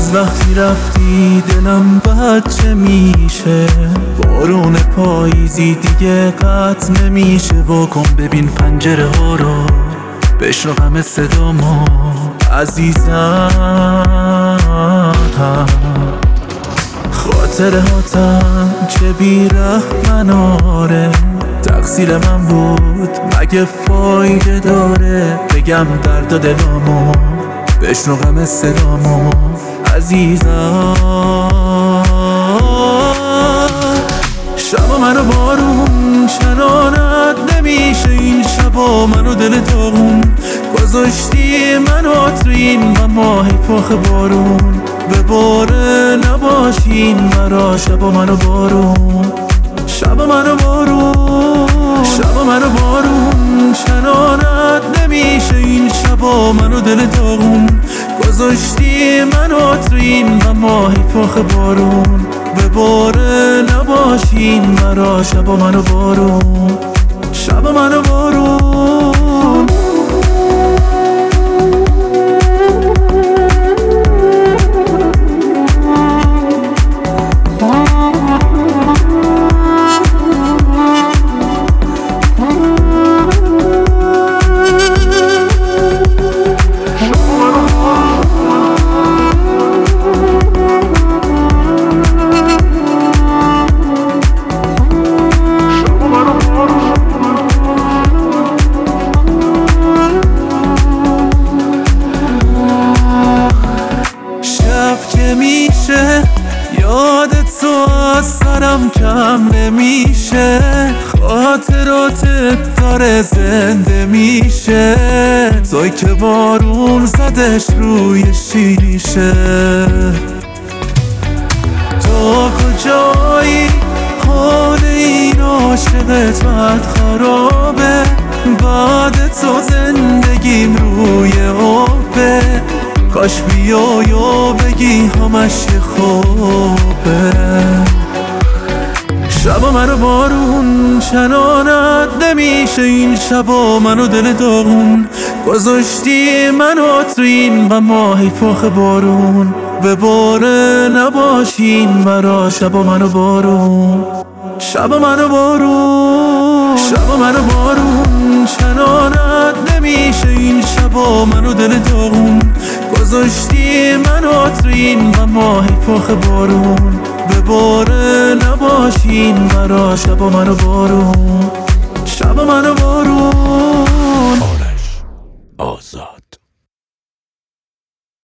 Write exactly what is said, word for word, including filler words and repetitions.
از وقتی رفتی دلم بچه میشه، بارون پاییزی دیگه قطع نمیشه. واکن ببین پنجره ها رو، بشنو غم صدامو عزیزم. خاطره هاتم چه بیرحمن، آره تقصیر من بود مگه فایده داره؟ بگم درد دلامو، بشنو غم صدامو عزیزم. شبا منو بارون چنانت نمیشه، این شبا منو دل داغون گذاشتی منو تو این و ماهی فاخ بارون. به باره نباشین مرا شبا منو بارون، شبا منو بارون، شبا منو بارون چنانت نمیشه، این شبا منو دل داغون گذاشتی منو تو این و ماهی فاخ بارون. به باره نباشین مرا شبا منو بارون، شبا منو بارون. یادت تو از سرم کم نمیشه، خاطراتت داره زنده میشه. توی که بارون زدش روی شیشه، تو کجایی؟ حال این عاشقت بد خرابه، بعد تو زندگیم روی آبه. کاش بیای و بگی همش خوبه. شبا منو بارون چنانت نمیشه، این شبا منو دل داغون گذاشتی منو تو این و ماهی فاخ بارون. به باره نباشین مرا شبا منو بارون، شبا منو بارون، شبا منو بارون چنانت نمیشه، این شبا منو دل داغون گذاشتی منو تو این و ماهی فاخ بارون. به باره نباشین مرا شبا منو بارون، شبا منو بارون.